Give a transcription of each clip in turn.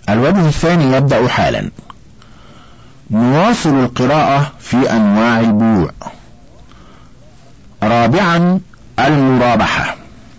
الوجه الثاني يبدأ حالا. نواصل القراءة في أنواع البيوع. رابعا المرابحة،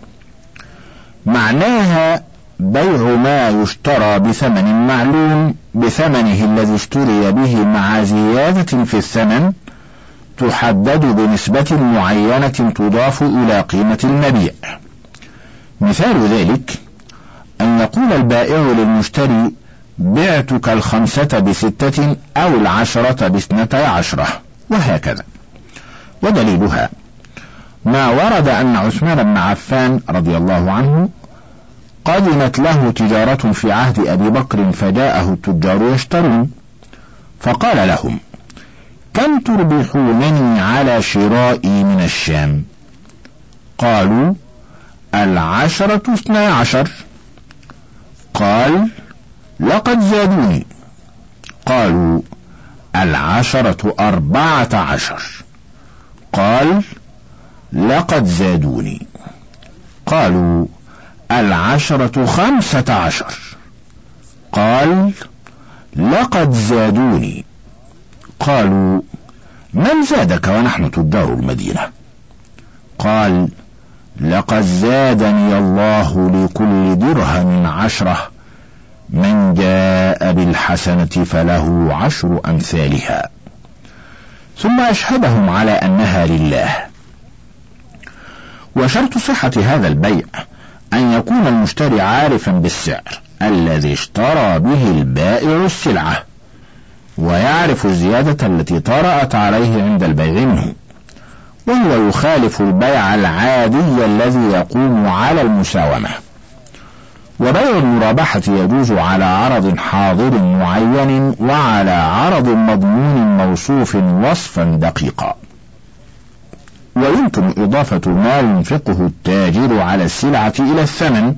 معناها بيع ما يشترى بثمن معلوم بثمنه الذي اشتري به مع زيادة في الثمن تحدد بنسبة معينة تضاف إلى قيمة المبيع. مثال ذلك أن يقول البائع للمشتري: بعتك 5 ب6 أو 10 ب12، وهكذا. ودليلها ما ورد أن عثمان بن عفان رضي الله عنه قدمت له تجارة في عهد أبي بكر، فجاءه التجار يشترون، فقال لهم: كم تربحونني على شرائي من الشام؟ قالوا: 10 12. قال: لقد زادوني. قالوا: 10 14. قال: لقد زادوني. قالوا: 10 15. قال: لقد زادوني. قالوا: من زادك ونحن تجار المدينة؟ قال: لقد زادني الله لكل درهم 10، من جاء بالحسنة فله 10 أمثالها. ثم أشهدهم على أنها لله. وشرط صحة هذا البيع أن يكون المشتري عارفا بالسعر الذي اشترى به البائع السلعة، ويعرف الزيادة التي طرأت عليه عند البيع منه، وهو يخالف البيع العادي الذي يقوم على المساومة. وبيع المرابحة يجوز على عرض حاضر معين وعلى عرض مضمون موصوف وصفا دقيقا. ويمكن إضافة ما ينفقه التاجر على السلعة إلى الثمن،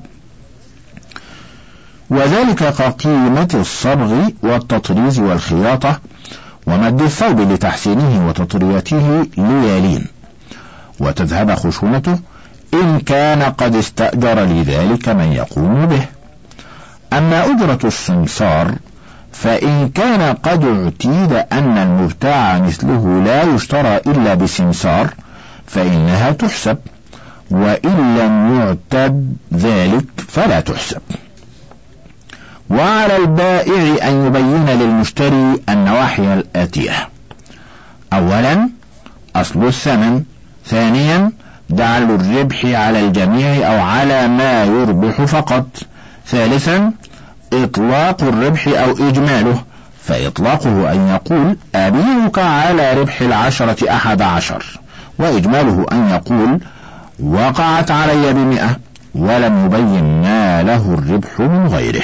وذلك كقيمة الصبغ والتطريز والخياطة ومد الثوب لتحسينه وتطريته ليالين، وتذهب خشونته إن كان قد استأجر لذلك من يقوم به. أما أجرة السمسار فإن كان قد اعتيد أن المبتاع مثله لا يشترى إلا بسمسار فإنها تحسب، وإن لم يعتد ذلك فلا تحسب. وعلى البائع أن يبين للمشتري النواحي الآتية: أولا أصل الثمن، ثانيا جعل الربح على الجميع أو على ما يربح فقط، ثالثا إطلاق الربح أو إجماله، فإطلاقه أن يقول: أبيعك على ربح 10 11، وإجماله أن يقول: وقعت علي ب100، ولم يبين ما له الربح من غيره.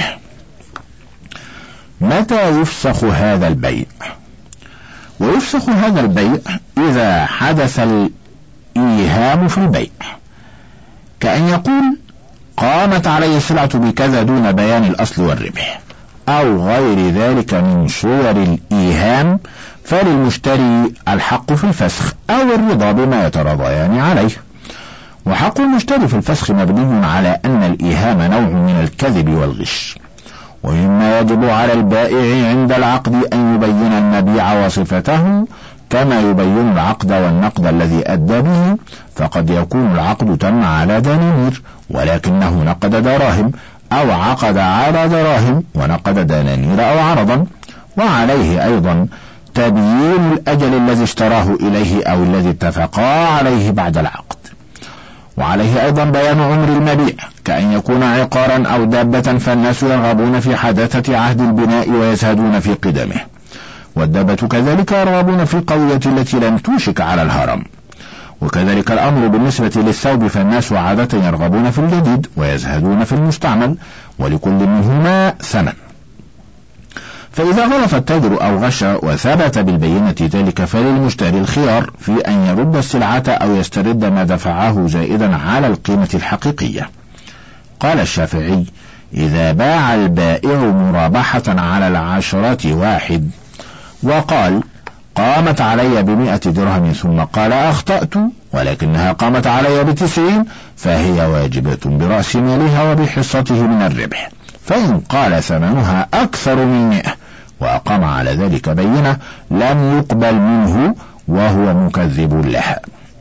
متى يفسخ هذا البيع؟ ويفسخ هذا البيع إذا حدث الإيهام في البيع، كأن يقول: قامت علي السلعة بكذا دون بيان الأصل والربح، أو غير ذلك من صور الإيهام، فللمشتري الحق في الفسخ أو الرضا بما يتراضيان عليه. وحق المشتري في الفسخ مبني على أن الإيهام نوع من الكذب والغش. ومما يجب على البائع عند العقد أن يبين المبيع وصفته كما يبين العقد والنقد الذي أدى به، فقد يكون العقد تم على دنانير ولكنه نقد دراهم، أو عقد على دراهم ونقد دنانير أو عرضا. وعليه أيضا تبيين الأجل الذي اشتراه إليه أو الذي اتفقا عليه بعد العقد. وعليه أيضا بيان عمر المبيع، كأن يكون عقارا أو دابة فالناس يرغبون في حداثة عهد البناء ويزهدون في قدمه، والدابة كذلك يرغبون في القوية التي لم توشك على الهرم. وكذلك الأمر بالنسبة للثوب، فالناس عادة يرغبون في الجديد ويزهدون في المستعمل، ولكل منهما ثمن. فإذا غلط التاجر أو غش وثبت بالبينة ذلك فللمشتري الخيار في أن يرد السلعة أو يسترد ما دفعه زائدا على القيمة الحقيقية. قال الشافعي: إذا باع البائع مرابحة على 10 واحد وقال: قامت علي ب100 درهم، ثم قال: أخطأت ولكنها قامت علي ب90، فهي واجبة برأس مالها وبحصته من الربح، فإن قال ثمنها أكثر من 100 وأقام على ذلك بينة لم يقبل منه وهو مكذب لها.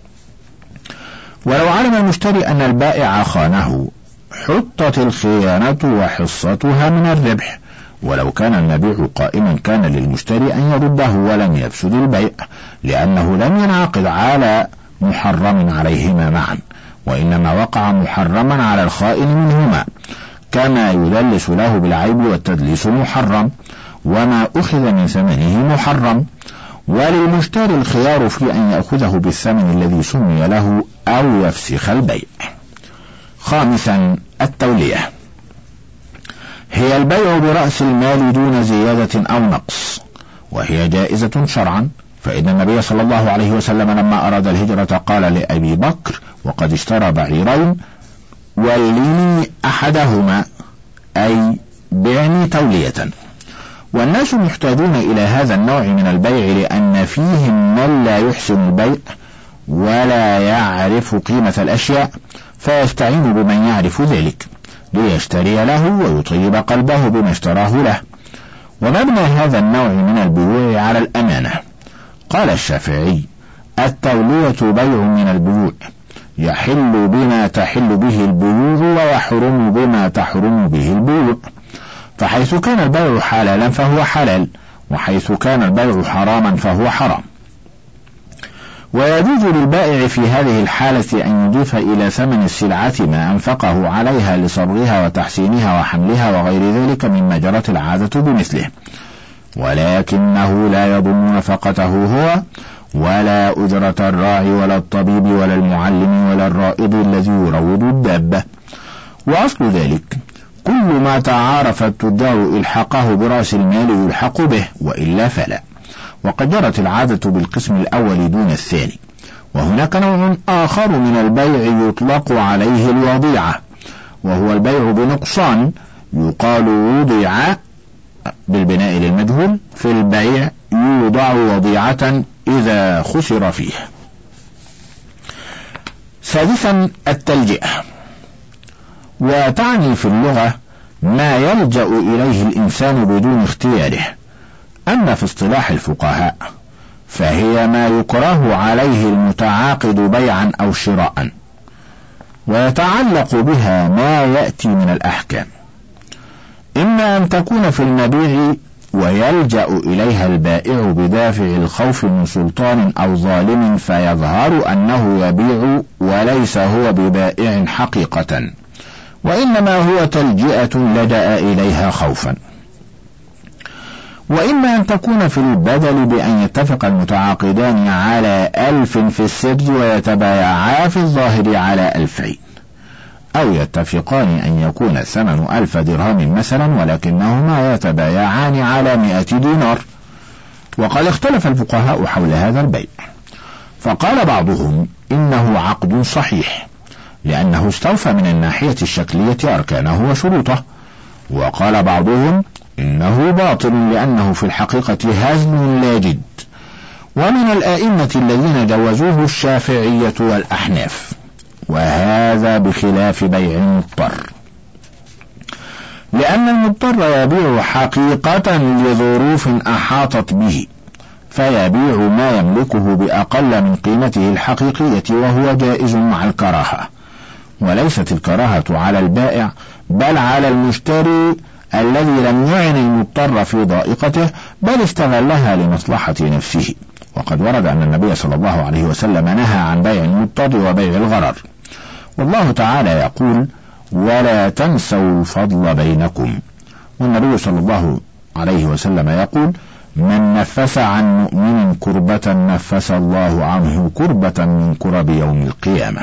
ولو علم المشتري أن البائع خانه حطت الخيانة وحصتها من الربح، ولو كان المبيع قائما كان للمشتري أن يرده ولم يفسد البيع، لأنه لم ينعقد على محرم عليهما معا، وإنما وقع محرما على الخائن منهما، كما يدلس له بالعيب والتدليس محرم، وما أخذ من ثمنه محرم، وللمشتري الخيار في أن يأخذه بالثمن الذي سمي له أو يفسخ البيع. خامسا، التولية، هي البيع برأس المال دون زيادة أو نقص، وهي جائزة شرعا، فإن النبي صلى الله عليه وسلم لما أراد الهجرة قال لأبي بكر وقد اشترى بعيرين: وليني أحدهما، أي بعني تولية. والناس محتاجون إلى هذا النوع من البيع لأن فيهم من لا يحسن البيع ولا يعرف قيمة الأشياء، فيستعين بمن يعرف ذلك ليشتري له ويطيب قلبه بما اشتراه له. ومبنى هذا النوع من البيوع على الأمانة. قال الشافعي: التولية بيع من البيوع، يحل بما تحل به البيوع ويحرم بما تحرم به البيوع، فحيث كان البيع حلالا فهو حلال، وحيث كان البيع حراما فهو حرام. ويجوز للبائع في هذه الحالة أن يضيف إلى ثمن السلعة ما أنفقه عليها لصبغها وتحسينها وحملها وغير ذلك مما جرت العادة بمثله، ولكنه لا يضم نفقته هو ولا أجرة الراعي ولا الطبيب ولا المعلم ولا الرائض الذي يروض الدابة. وأصل ذلك كل ما تعارف التجار إلحاقه برأس المال يلحق به، وإلا فلا. وقد جرت العادة بالقسم الأول دون الثاني. وهناك نوع آخر من البيع يطلق عليه الوضيعة، وهو البيع بنقصان، يقال وضع بالبناء للمجهول في البيع، يوضع وضيعة إذا خسر فيه. سادسا، التلجئة، وتعني في اللغة ما يلجأ إليه الإنسان بدون اختياره. أما في اصطلاح الفقهاء فهي ما يكره عليه المتعاقد بيعا أو شراء، ويتعلق بها ما يأتي من الأحكام، إما أن تكون في المبيع ويلجأ إليها البائع بدافع الخوف من سلطان أو ظالم فيظهر أنه يبيع وليس هو ببائع حقيقة، وإنما هو تلجئة لجأ إليها خوفا. وإما أن تكون في البدل بأن يتفق المتعاقدان على 1000 في السر ويتبايعا في الظاهر على 2000، أو يتفقان أن يكون الثمن 1000 درهم مثلا ولكنهما يتبايعان على 100 دينار. وقد اختلف الفقهاء حول هذا البيع، فقال بعضهم إنه عقد صحيح لأنه استوفى من الناحية الشكلية أركانه وشروطه، وقال بعضهم إنه باطل لأنه في الحقيقة هزل لا جد. ومن الآئمة الذين جوزوه الشافعية والأحناف، وهذا بخلاف بيع المضطر، لأن المضطر يبيع حقيقة لظروف أحاطت به، فيبيع ما يملكه بأقل من قيمته الحقيقية، وهو جائز مع الكراهة، وليست الكراهة على البائع بل على المشتري الذي لم يعن المضطر في ضائقته بل استغلها لمصلحة نفسه. وقد ورد أن النبي صلى الله عليه وسلم نهى عن بيع المضطر وبيع الغرر، والله تعالى يقول: ولا تنسوا الفضل بينكم. والنبي صلى الله عليه وسلم يقول: من نفس عن مؤمن كربة نفس الله عنه كربة من كرب يوم القيامة.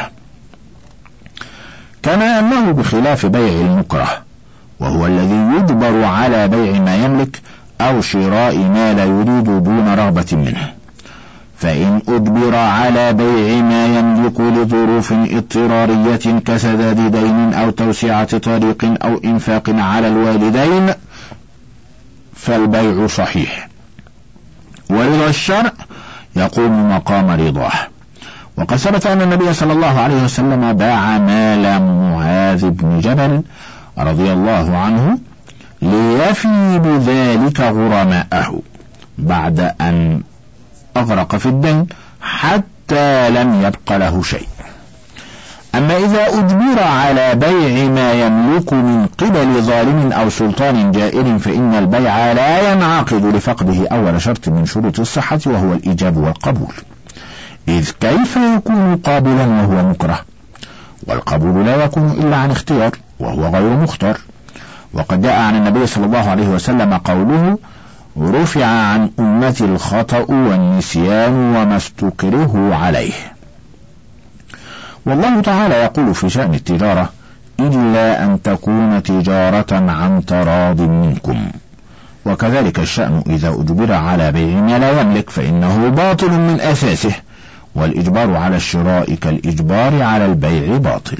كما أنه بخلاف بيع المكره، وهو الذي يجبر على بيع ما يملك أو شراء ما لا يريد دون رغبة منه، فإن أجبر على بيع ما يملك لظروف اضطرارية كسداد دين أو توسعة طريق أو إنفاق على الوالدين فالبيع صحيح، ورضا الشرع يقوم مقام رضاه. وقد ثبت أن النبي صلى الله عليه وسلم باع مال معاذ بن جبل رضي الله عنه ليفي بذلك غرماءه بعد أن أغرق في الدين حتى لم يبق له شيء. أما إذا أجبر على بيع ما يملك من قبل ظالم أو سلطان جائر فإن البيع لا ينعقد لفقده أول شرط من شروط الصحة وهو الإيجاب والقبول، إذ كيف يكون قابلا وهو مكره؟ والقبول لا يكون إلا عن اختيار وهو غير مختار. وقد جاء عن النبي صلى الله عليه وسلم قوله: رفع عن أمتي الخطأ والنسيان وما استكره عليه. والله تعالى يقول في شأن التجارة: إلا أن تكون تجارة عن تراض منكم. وكذلك الشأن إذا أجبر على بيع ما لا يملك فإنه باطل من أساسه، والإجبار على الشراء كالإجبار على البيع باطل.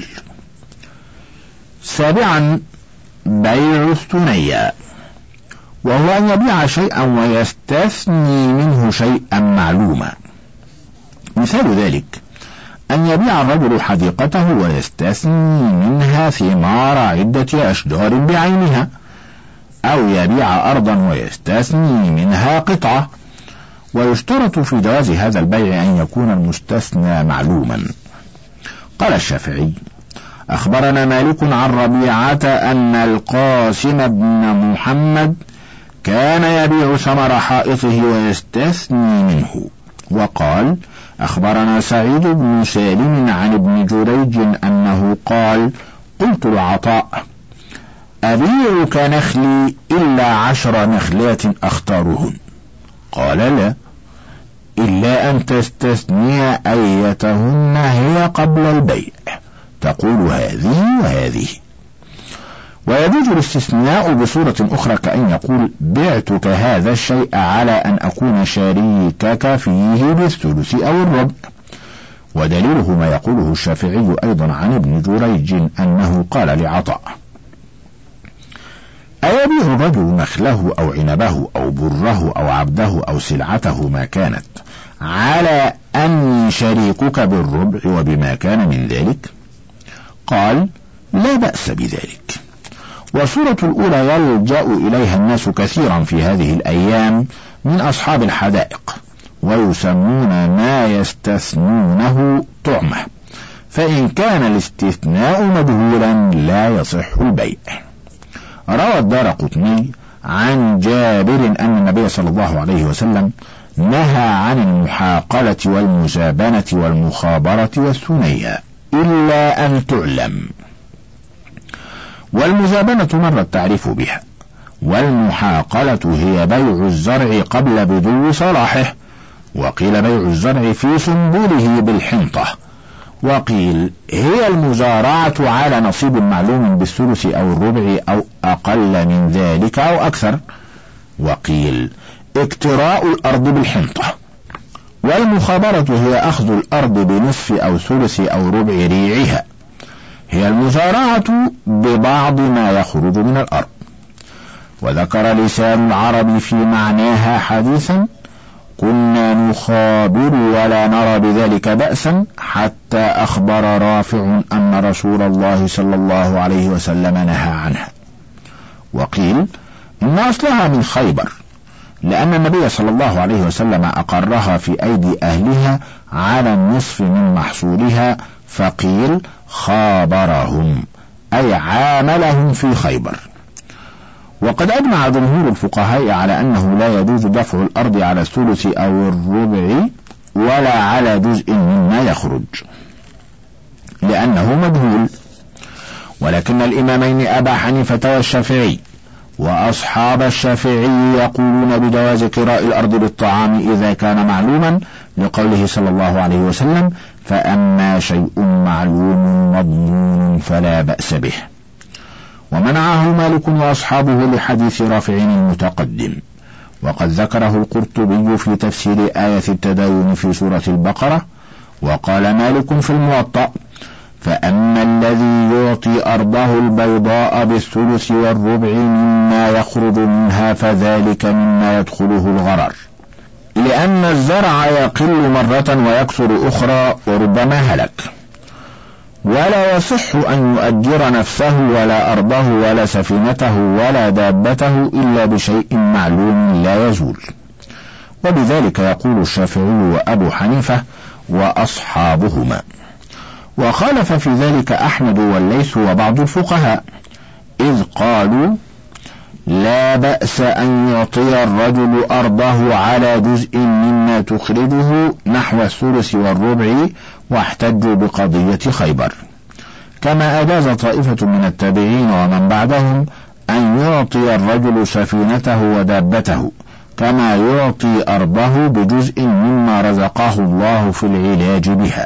سابعا، بيع الثنيا، وهو أن يبيع شيئا ويستثني منه شيئا معلوما. مثال ذلك أن يبيع الرجل حديقته ويستثني منها ثمار عدة أشجار بعينها، أو يبيع أرضا ويستثني منها قطعة. ويشترط في جواز هذا البيع أن يكون المستثنى معلوما. قال الشافعي: أخبرنا مالك عن ربيعة أن القاسم بن محمد كان يبيع ثمر حائطه ويستثني منه. وقال: أخبرنا سعيد بن سالم عن ابن جريج أنه قال: قلت لعطاء: أبيعك نخلي إلا 10 نخلات أختارهن؟ قال: لا، إلا أن تستثني أيتهن هي قبل البيع، تقول هذه وهذه. ويجوز الاستثناء بصورة أخرى كأن يقول: بعتك هذا الشيء على أن أكون شريكك فيه بالثلث أو الربع. ودليله ما يقوله الشافعي أيضا عن ابن جريج أنه قال لعطاء: أيبيع الرجل نخله أو عنبه أو بره أو عبده أو سلعته ما كانت على أني شريكك بالربع وبما كان من ذلك؟ قال: لا بأس بذلك. والصورة الأولى يلجأ إليها الناس كثيرا في هذه الأيام من أصحاب الحدائق، ويسمون ما يستثنونه طعمة، فإن كان الاستثناء مجهولا لا يصح البيع. روى الدارقطني عن جابر أن النبي صلى الله عليه وسلم نهى عن المحاقلة والمزابنة والمخابرة والثنيا إلا أن تعلم. والمزابنة مر التعريف بها، والمحاقلة هي بيع الزرع قبل بدو صلاحه، وقيل بيع الزرع في سنبله بالحنطة، وقيل هي المزارعة على نصيب معلوم بالثلث أو الربع أو أقل من ذلك أو أكثر، وقيل اكتراء الأرض بالحنطة. والمخابرة هي أخذ الأرض بنصف أو ثلث أو ربع ريعها، هي المزارعة ببعض ما يخرج من الأرض. وذكر لسان العرب في معناها حديثا: كنا نخابر ولا نرى بذلك بأسا حتى أخبر رافع أن رسول الله صلى الله عليه وسلم نهى عنها. وقيل إن أصلها من خيبر، لأن النبي صلى الله عليه وسلم أقرها في أيدي أهلها على النصف من محصولها، فقيل خابرهم أي عاملهم في خيبر. وقد أجمع جمهور الفقهاء على أنه لا يجوز دفع الأرض على الثلث أو الربع ولا على جزء مما يخرج لأنه مجهول. ولكن الإمامين أبا حنيفة والشافعي وأصحاب الشافعي يقولون بجواز كراء الأرض بالطعام إذا كان معلوما، لقوله صلى الله عليه وسلم: فأما شيء معلوم مضمون فلا بأس به. ومنعه مالك وأصحابه لحديث رافع المتقدم. وقد ذكره القرطبي في تفسير آية التداين في سورة البقرة. وقال مالك في الموطأ: فأما الذي يعطي أرضه البيضاء بالثلث والربع مما يخرج منها فذلك مما يدخله الغرر، لأن الزرع يقل مرة ويكثر أخرى وربما هلك. ولا يصح أن يؤجر نفسه ولا أرضه ولا سفينته ولا دابته إلا بشيء معلوم لا يزول. وبذلك يقول الشافعي وأبو حنيفة وأصحابهما. وخالف في ذلك أحمد والليث وبعض الفقهاء، إذ قالوا لا بأس أن يعطي الرجل أرضه على جزء مما تخرجه نحو الثلث والربع، واحتجوا بقضية خيبر. كما أجاز طائفة من التابعين ومن بعدهم أن يعطي الرجل سفينته ودابته كما يعطي أرضه بجزء مما رزقه الله في العلاج بها.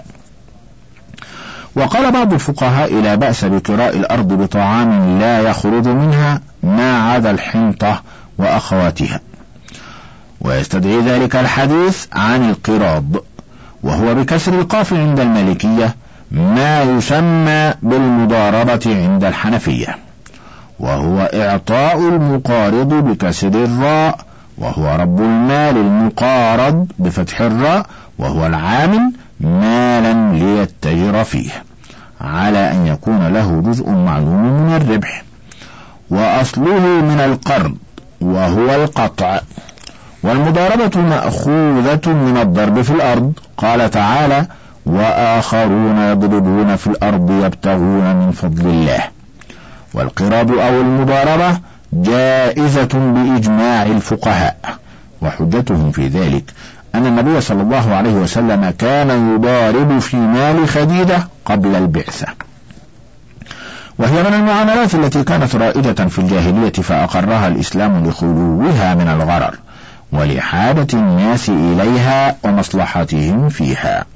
وقال بعض الفقهاء لا بأس بكراء الأرض بطعام لا يخرج منها ما عدا الحنطة وأخواتها، ويستدعي ذلك الحديث عن القراض، وهو بكسر القاف عند المالكية ما يسمى بالمضاربة عند الحنفية، وهو إعطاء المقارض بكسر الراء، وهو رب المال المقارض بفتح الراء، وهو العامل مالا ليتجر فيه على أن يكون له جزء معلوم من الربح، وأصله من القرض وهو القطع. والمضاربة مأخوذة من الضرب في الأرض، قال تعالى وآخرون يضربون في الأرض يبتغون من فضل الله. والقراض أو المضاربة جائزة بإجماع الفقهاء، وحجتهم في ذلك أن النبي صلى الله عليه وسلم كان يضارب في مال خديجة قبل البعثة، وهي من المعاملات التي كانت رائدة في الجاهلية فأقرها الإسلام لخلوها من الغرر ولحاجة الناس إليها ومصلحتهم فيها،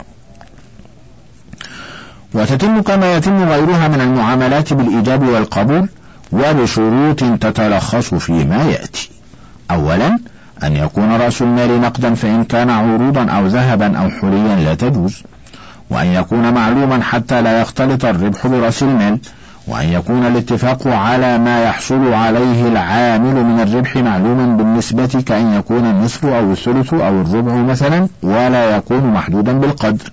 وتتم كما يتم غيرها من المعاملات بالإيجاب والقبول، وبشروط تتلخص فيما يأتي. أولا أن يكون رأس المال نقدا، فإن كان عروضا أو ذهبا أو حليا لا تجوز، وأن يكون معلوما حتى لا يختلط الربح برأس المال، وأن يكون الاتفاق على ما يحصل عليه العامل من الربح معلوما بالنسبة، كأن يكون النصف أو الثلث أو الربع مثلا، ولا يكون محدودا بالقدر.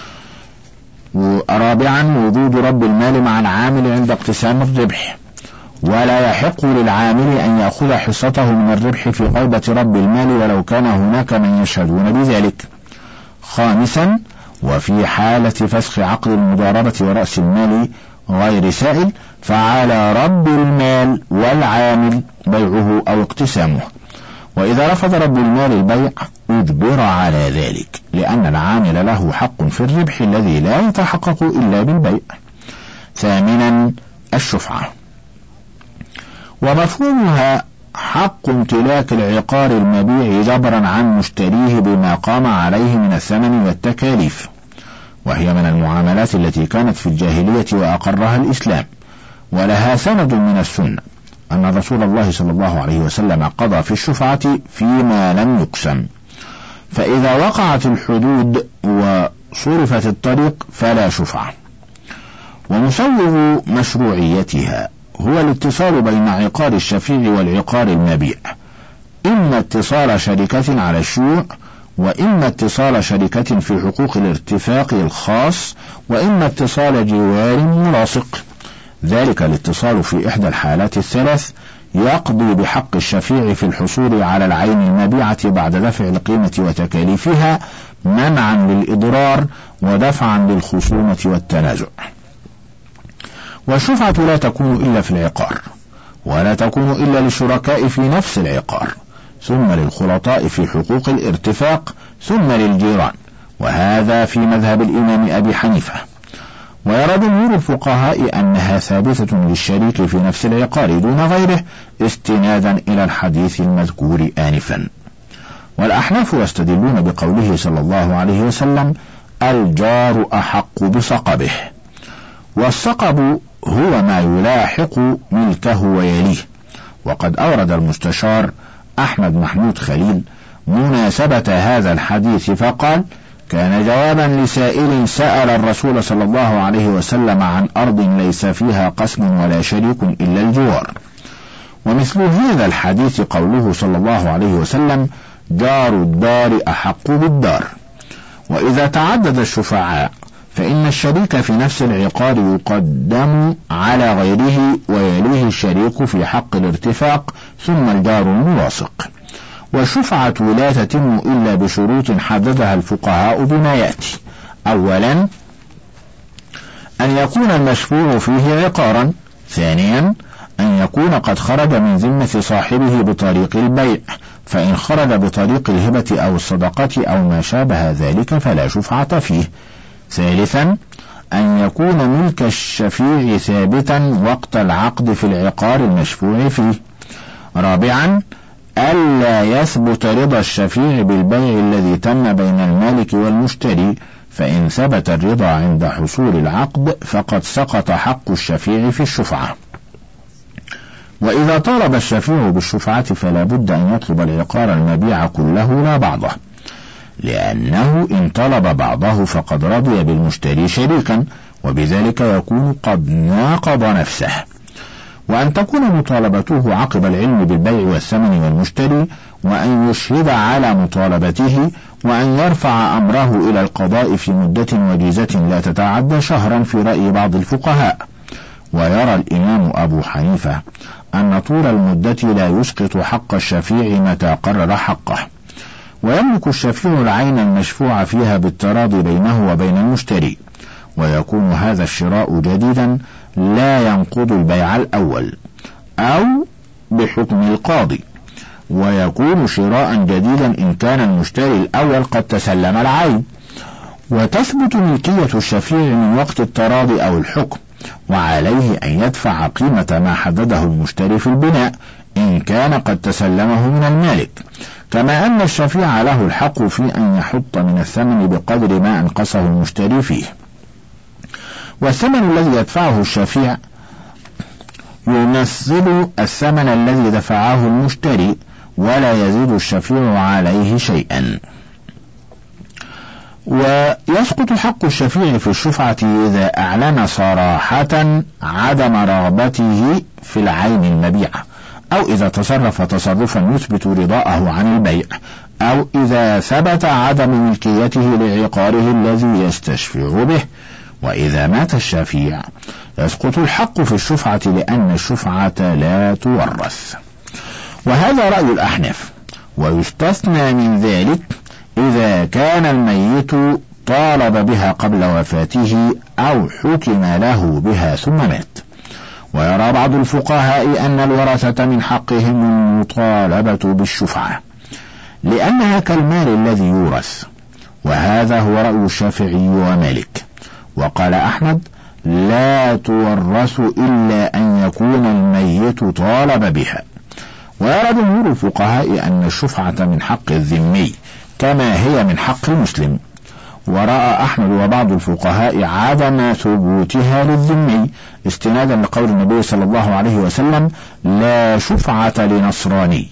رابعا وجود رب المال مع العامل عند اقتسام الربح، ولا يحق للعامل أن يأخذ حصته من الربح في غيبة رب المال ولو كان هناك من يشهدون بذلك. خامسا وفي حالة فسخ عقد المضاربة ورأس المال غير سائل، فعلى رب المال والعامل بيعه أو اقتسامه، وإذا رفض رب المال البيع أجبر على ذلك، لأن العامل له حق في الربح الذي لا يتحقق إلا بالبيع. ثامنا الشفعة، ومفهومها حق امتلاك العقار المبيع جبرا عن مشتريه بما قام عليه من الثمن والتكاليف، وهي من المعاملات التي كانت في الجاهلية وأقرها الإسلام، ولها سند من السنة أن رسول الله صلى الله عليه وسلم قضى في الشفعة فيما لم يقسم، فإذا وقعت الحدود وصرفت الطريق فلا شفعة. ومسوغ مشروعيتها هو الاتصال بين عقار الشفيع والعقار المبيع، إما اتصال شركة على الشيوع، وإما اتصال شركة في حقوق الارتفاق الخاص، وإما اتصال جوار ملاصق. ذلك الاتصال في إحدى الحالات الثلاث يقضي بحق الشفيع في الحصول على العين المبيعة بعد دفع القيمة وتكاليفها، منعا للإضرار ودفعا للخصومة والتنازع. والشفعة لا تكون إلا في العقار، ولا تكون إلا للشركاء في نفس العقار، ثم للخلطاء في حقوق الارتفاق، ثم للجيران، وهذا في مذهب الإمام أبي حنيفة. ويرى جمهور الفقهاء أنها ثابتة للشريك في نفس العقار دون غيره، استنادا إلى الحديث المذكور آنفا. والأحناف يستدلون بقوله صلى الله عليه وسلم الجار أحق بصقبه، والصقب هو ما يلاحق ملكه ويليه. وقد أورد المستشار أحمد محمود خليل مناسبة هذا الحديث فقال كان جوابا لسائل سأل الرسول صلى الله عليه وسلم عن أرض ليس فيها قسم ولا شريك إلا الجوار. ومثل هذا الحديث قوله صلى الله عليه وسلم جار الدار أحق بالدار. وإذا تعدد الشفعاء فإن الشريك في نفس العقار يقدم على غيره ويليه الشريك في حق الارتفاق ثم الجار الملاصق. والشفعة لا تتم إلا بشروط حددها الفقهاء بما يأتي: أولا أن يكون المشفوع فيه عقارا، ثانيا أن يكون قد خرج من ذمة صاحبه بطريق البيع، فإن خرج بطريق الهبة أو الصدقة أو ما شابه ذلك فلا شفعة فيه، ثالثا أن يكون ملك الشفيع ثابتا وقت العقد في العقار المشفوع فيه، رابعا ألا يثبت رضا الشفيع بالبيع الذي تم بين المالك والمشتري، فإن ثبت الرضا عند حصول العقد فقد سقط حق الشفيع في الشفعة. وإذا طالب الشفيع بالشفعة فلا بد أن يطلب العقار المبيع كله لا بعضه، لأنه إن طلب بعضه فقد رضي بالمشتري شريكا، وبذلك يكون قد ناقض نفسه. وأن تكون مطالبته عقب العلم بالبيع والثمن والمشتري، وأن يشهد على مطالبته، وأن يرفع أمره إلى القضاء في مدة وجيزة لا تتعدى شهرا في رأي بعض الفقهاء. ويرى الإمام أبو حنيفة أن طول المدة لا يسقط حق الشفيع متى قرر حقه. ويملك الشفيع العين المشفوع فيها بالتراضي بينه وبين المشتري، ويكون هذا الشراء جديدا لا ينقض البيع الأول أو بحكم القاضي، ويكون شراء جديدا إن كان المشتري الأول قد تسلم العين، وتثبت ملكية الشفيع من وقت التراضي أو الحكم، وعليه أن يدفع قيمة ما حدده المشتري في البناء إن كان قد تسلمه من المالك، كما أن الشفيع له الحق في أن يحط من الثمن بقدر ما أنقصه المشتري فيه. والثمن الذي يدفعه الشفيع يمثل الثمن الذي دفعه المشتري، ولا يزيد الشفيع عليه شيئا. ويسقط حق الشفيع في الشفعة إذا أعلن صراحة عدم رغبته في العين المبيعة، أو إذا تصرف تصرفا يثبت رضاءه عن البيع، أو إذا ثبت عدم ملكيته لعقاره الذي يستشفع به. وإذا مات الشفيع يسقط الحق في الشفعة لأن الشفعة لا تورث. وهذا رأي الأحناف. ويستثنى من ذلك إذا كان الميت طالب بها قبل وفاته أو حكم له بها ثم مات. ويرى بعض الفقهاء أن الورثة من حقهم المطالبة بالشفعة لأنها كالمال الذي يورث، وهذا هو رأي الشافعي ومالك. وقال أحمد: لا تورث إلا أن يكون الميت طالب بها. ويرى جمهور الفقهاء أن الشفعة من حق الذمي كما هي من حق المسلم. ورأى أحمد وبعض الفقهاء عدم ثبوتها للذمي استنادا لقول النبي صلى الله عليه وسلم: لا شفعة لنصراني.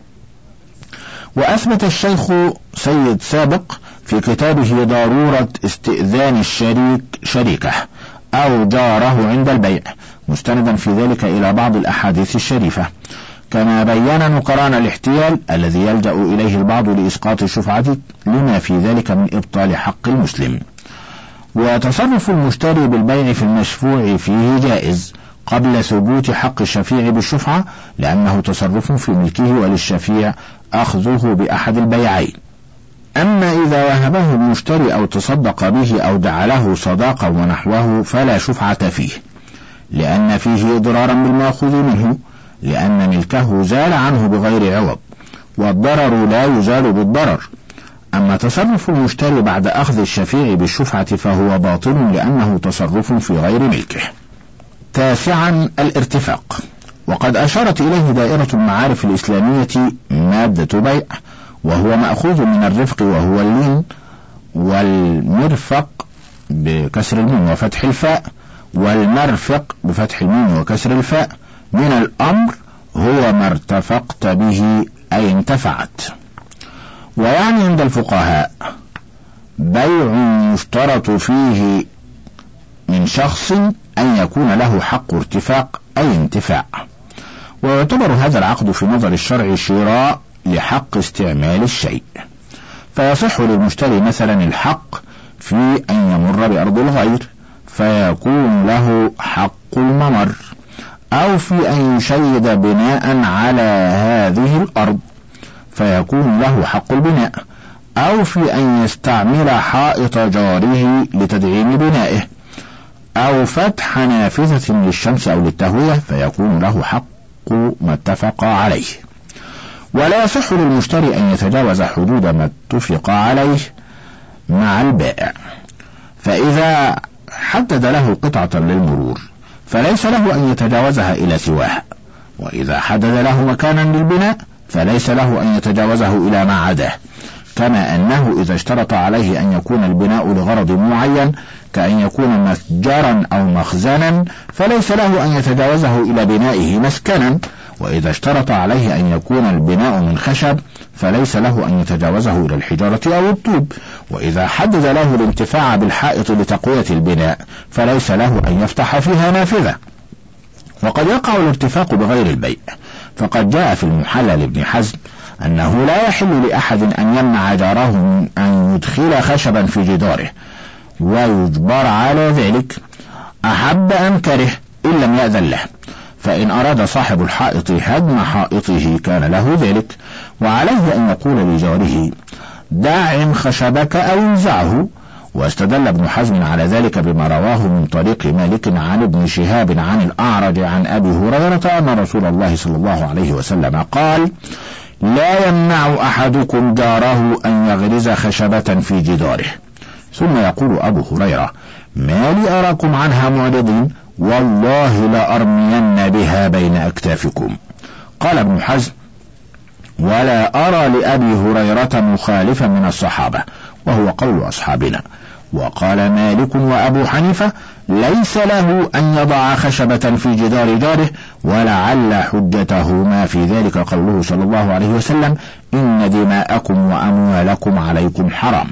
وأثبت الشيخ سيد سابق في كتابه ضرورة استئذان الشريك شريكه أو جاره عند البيع، مستندا في ذلك إلى بعض الأحاديث الشريفة، كما بين نكران الاحتيال الذي يلجأ إليه البعض لإسقاط الشفعة لما في ذلك من إبطال حق المسلم. وتصرف المشتري بالبيع في المشفوع فيه جائز قبل ثبوت حق الشفيع بالشفعة، لأنه تصرف في ملكه وللشفيع أخذه بأحد البيعين. أما إذا وهبه المشتري أو تصدق به أو جعله صداقة ونحوه فلا شفعة فيه، لأن فيه إضرارا بالمأخوذ منه، لأن ملكه زال عنه بغير عوض، والضرر لا يزال بالضرر. أما تصرف المشتري بعد أخذ الشفيع بالشفعة فهو باطل لأنه تصرف في غير ملكه. تاسعا الارتفاق، وقد أشارت إليه دائرة المعارف الإسلامية مادة بيع، وهو مأخوذ من الرفق وهو اللين، والمرفق بكسر الميم وفتح الفاء، والمرفق بفتح الميم وكسر الفاء. من الأمر هو ما ارتفقت به أي انتفعت. ويعني عند الفقهاء بيع يشترط فيه من شخص أن يكون له حق ارتفاق أي انتفاع. ويعتبر هذا العقد في نظر الشرع شراء لحق استعمال الشيء، فيصح للمشتري مثلا الحق في أن يمر بأرض الغير فيكون له حق الممر، أو في أن يشيد بناء على هذه الأرض فيكون له حق البناء، أو في أن يستعمل حائط جاره لتدعيم بنائه، أو فتح نافذة للشمس أو للتهوية فيكون له حق ما اتفق عليه. ولا يصح للمشتري أن يتجاوز حدود ما اتفق عليه مع البائع، فإذا حدد له قطعة للمرور فليس له أن يتجاوزها إلى سواها، وإذا حدد له مكانا للبناء فليس له أن يتجاوزه إلى ما عداه، كما أنه إذا اشترط عليه أن يكون البناء لغرض معين كأن يكون متجرا أو مخزنا فليس له أن يتجاوزه إلى بنائه مسكنا، وإذا اشترط عليه أن يكون البناء من خشب فليس له أن يتجاوزه إلى الحجارة أو الطوب، وإذا حدد له الانتفاع بالحائط لتقوية البناء فليس له أن يفتح فيها نافذة. وقد يقع الارتفاق بغير البيع، فقد جاء في المحلل لابن حزم أنه لا يحل لأحد أن يمنع جاره من أن يدخل خشبا في جداره ويجبر على ذلك، أحب أم كره إن لم يأذن له، فإن أراد صاحب الحائط هدم حائطه كان له ذلك، وعليه أن يقول لجاره داعم خشبك أو انزعه. واستدل ابن حزم على ذلك بما رواه من طريق مالك عن ابن شهاب عن الأعرج عن أبي هريرة أن رسول الله صلى الله عليه وسلم قال لا يمنع أحدكم جاره أن يغرز خشبة في جداره. ثم يقول أبو هريرة ما لي أراكم عنها معرضين، والله لأرمين بها بين أكتافكم. قال ابن حزم ولا أرى لأبي هريرة مخالفا من الصحابة، وهو قول أصحابنا. وقال مالك وأبو حنيفة ليس له أن يضع خشبة في جدار جاره، ولعل حجته ما في ذلك قوله صلى الله عليه وسلم إن دماءكم وأموالكم عليكم حرام.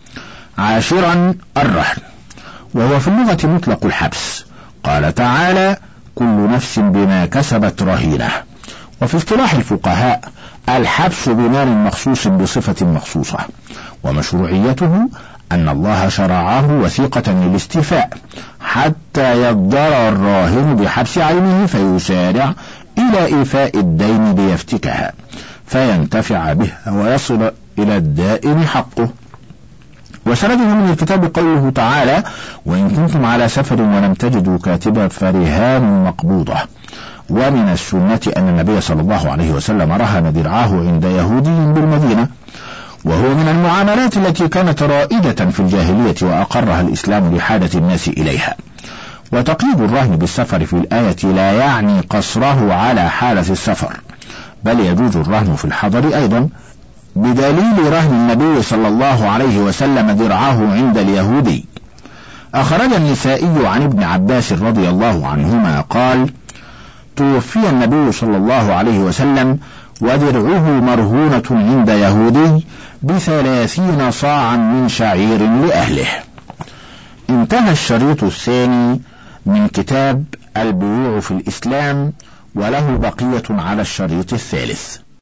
عاشرا الرهن، وهو في اللغة مطلق الحبس، قال تعالى كل نفس بما كسبت رهينة. وفي اصطلاح الفقهاء الحبس بمال مخصوص بصفة مخصوصة، ومشروعيته أن الله شرعه وثيقة للاستيفاء حتى يضطر الراهن بحبس عينه فيسارع إلى إيفاء الدين ليفتكها فينتفع بها ويصل إلى الدائن حقه. وسنده من الكتاب قوله تعالى وإن كنتم على سفر ولم تجدوا كاتبا فرهان مقبوضة. ومن السنة أن النبي صلى الله عليه وسلم رهن درعاه عند يهودي بالمدينة، وهو من المعاملات التي كانت رائدة في الجاهلية وأقرها الإسلام لحاجة الناس إليها. وتقييد الرهن بالسفر في الآية لا يعني قصره على حالة السفر، بل يجوز الرهن في الحضر أيضا، بدليل رهن النبي صلى الله عليه وسلم درعاه عند اليهودي. أخرج النسائي عن ابن عباس رضي الله عنهما قال توفي النبي صلى الله عليه وسلم ودرعه مرهونة عند يهودي ب30 صاعا من شعير لأهله. انتهى الشريط الثاني من كتاب البيوع في الإسلام، وله بقية على الشريط الثالث.